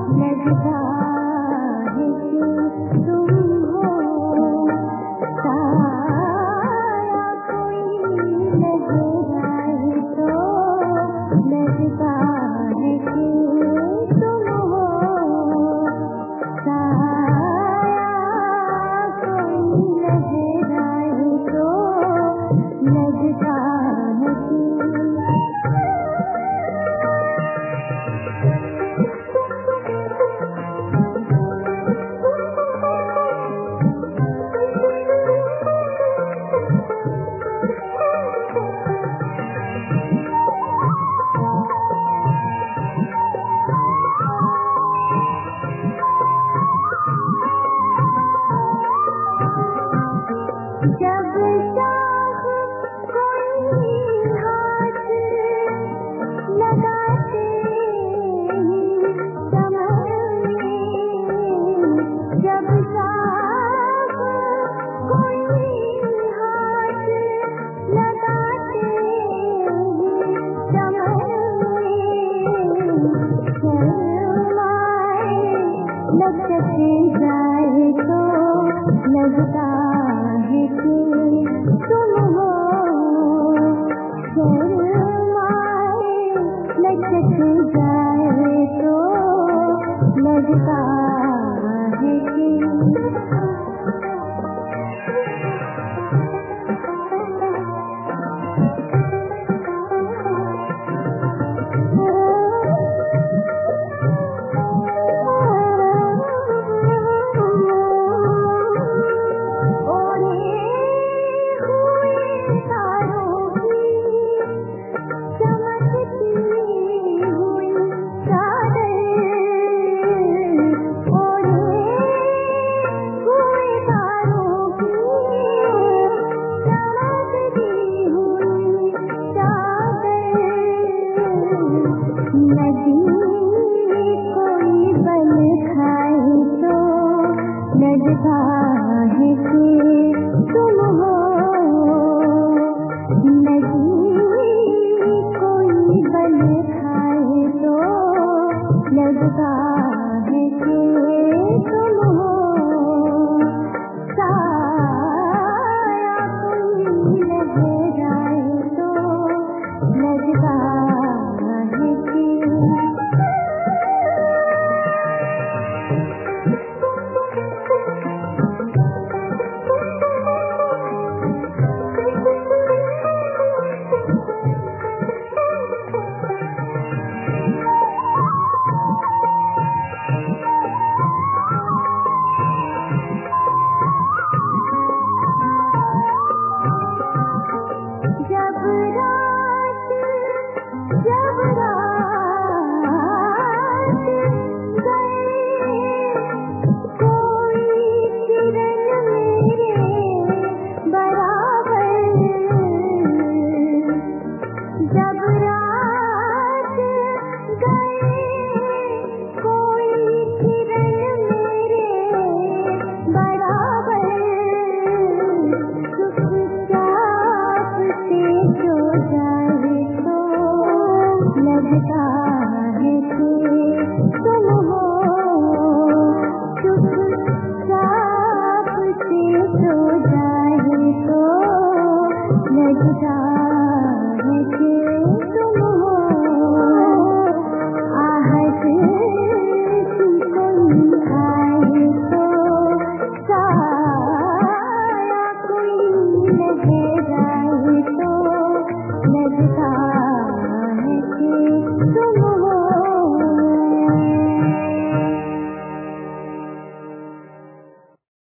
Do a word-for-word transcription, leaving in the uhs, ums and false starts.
लगता है कि तुम हो साया, कोई लहराए तो लगता है कि तुम हो साया, कोई लहराए तो लगता है कि जब चाह कोई हाथ लगाते ही कमर में, जब चाह कोई हाथ लगाते ही कमर में, शर्माए लचके जाए तो लगता है कि तुम हो शर्माए लचक जाए तो लगता है कि नदी कोई बल खाए तो लगता है कि तुम हो, नदी कोई बल खाए तो लगता है कि तुम हो साया, कोई लहराए तो लगता है कि जब रात जब रात गए कोई किरण मेरे बराबर, जब रात गए कोई किरण मेरे बराबर, चुपचाप से जो जाए तो लगता है कि तुम हो, चुपचाप से जो जाए तो लगता है कि तुम हो आहट की कोई आए तो साया, कोई लहराए तो लगता